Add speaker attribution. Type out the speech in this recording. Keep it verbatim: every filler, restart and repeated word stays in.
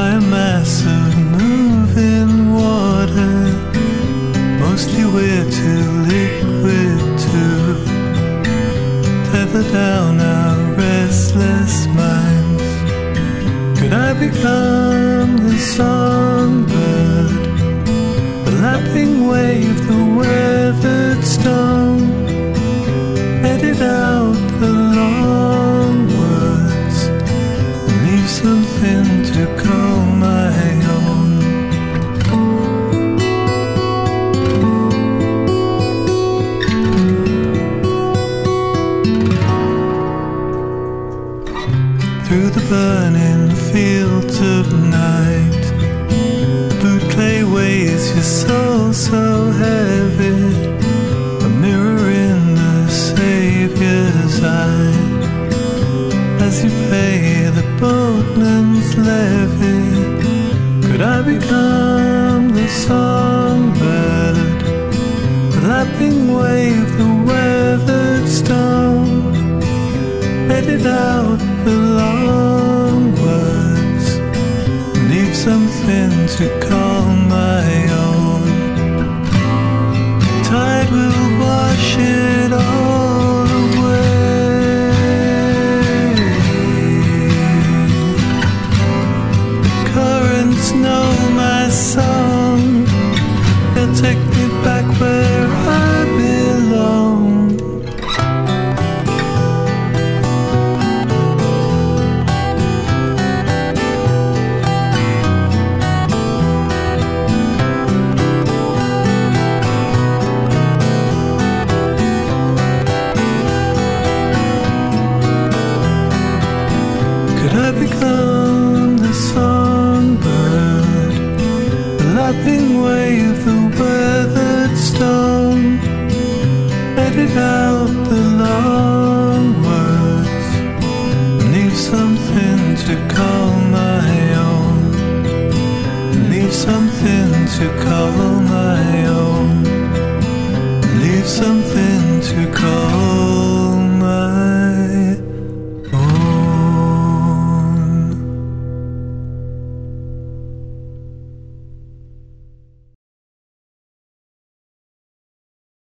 Speaker 1: by a mass of moving water. Mostly we're too liquid to tether down our restless minds. Could I become the songbird, the lapping wave, the weathered stone? Edit out the long words and leave something to call my own. Through the burning fields of night, the boot clay weighs your soul so heavy, a mirror in the Saviour's eye. As you pay the boatman's levy, could I become the songbird, the lapping wave, the weathered stone? Edit out the long words, leave something to call my own. Tide will wash it all away. The currents know my song, they'll take me back where I belong. Could I become the songbird, the lapping wave, the weathered stone? Edit out